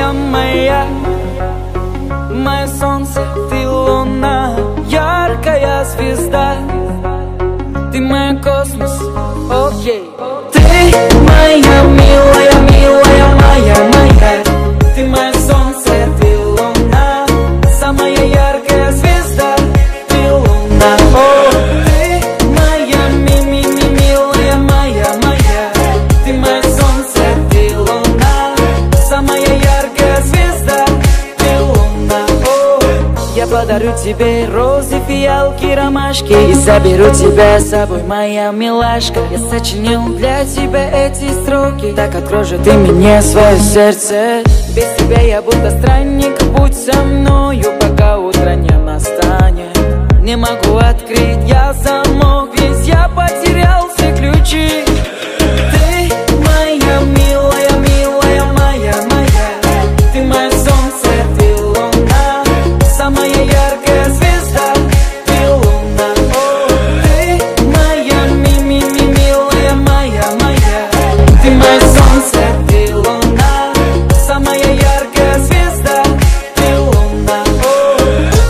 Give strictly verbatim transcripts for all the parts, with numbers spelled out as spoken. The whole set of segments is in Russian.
звезда моя, мое солнце, ты луна, яркая звезда, ты мой космос, окей. Ты моя милая, милая, моя, моя, ты мое солнце, ты луна, самая яркая звезда, ты луна. О, ты моя ми ми ми милая, моя, моя, ты мое солнце, ты луна, самая яркая звезда, ты луна. О, я подарю тебе розы, фиалки, ромашки и заберу тебя с собой, моя милашка. Я сочинил для тебя эти строки, так открой же ты мне свое сердце. Без тебя я будто странник, будь со мною, пока утро не настанет. Не могу открыть я замок, ведь я потерял все ключи. Ты моя милая, милая, моя, моя, ты мое солнце, ты луна, самая яркая звезда, ты луна. О, ты моя ми ми ми милая, моя, моя, ты мое солнце, ты луна, самая яркая звезда, ты луна. О,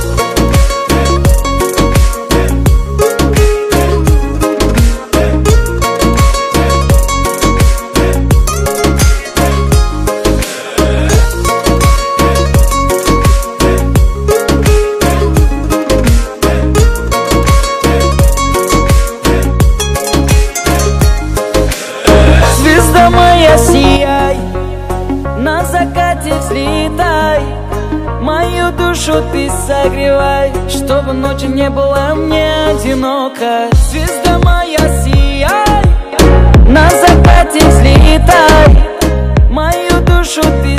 звезда моя, сияй, на закате взлетай, мою душу ты согревай, чтобы ночью не было мне одиноко. Звезда моя, сияй, на закате взлетай, мою душу ты